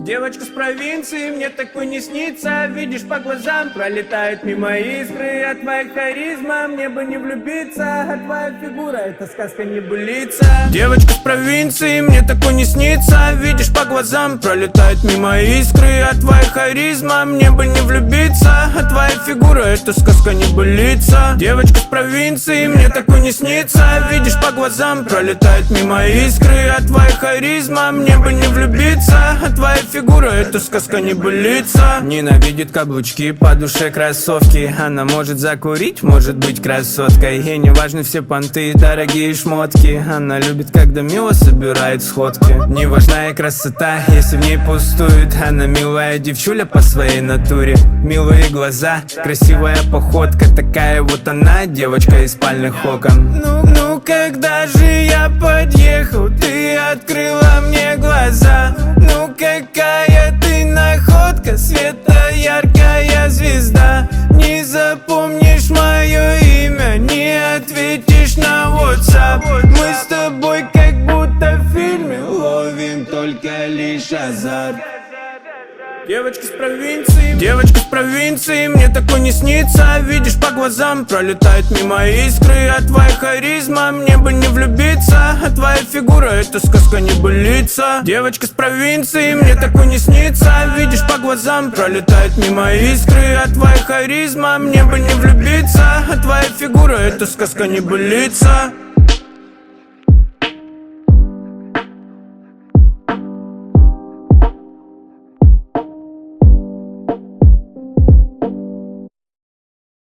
Девочка с провинции, мне такой не снится. Видишь, по глазам пролетают мимо искры. От твоих харизма мне бы не влюбиться. А твоя фигура — это сказка небылица. Девочка с провинции, мне такой не снится. Видишь, по глазам пролетают мимо искры. От твоих харизма мне бы не влюбиться. А твоя фигура — это сказка небылица. Девочка с провинции, мне такой не снится. Видишь, по глазам пролетают мимо искры. От твоих харизма мне бы не влюбиться. А твоя фигура — это сказка небылица. Ненавидит каблучки, по душе кроссовки. Она может закурить, может быть красоткой. Ей не важны все понты, дорогие шмотки. Она любит, когда мило собирает сходки. Не важна и красота, если в ней пустует. Она милая девчуля по своей натуре. Милые глаза, красивая походка. Такая вот она, девочка из спальных окон. Ну, когда же я подъехал, ты открыла мне глаза. Ну, какая ты находка, света яркая звезда. Не запомнишь мое имя, не ответишь на WhatsApp. Мы с тобой как будто в фильме, ловим только лишь азарт. Девочка с провинции, мне такой не снится. Видишь, по глазам пролетают мимо искры. От твоей харизма мне бы не влюбиться. А твоя фигура — это сказка небылица. Девочка с провинции, мне такой не снится. Видишь, по глазам пролетают мимо искры. От твоей харизма мне бы не влюбиться. А твоя фигура — это сказка небылица.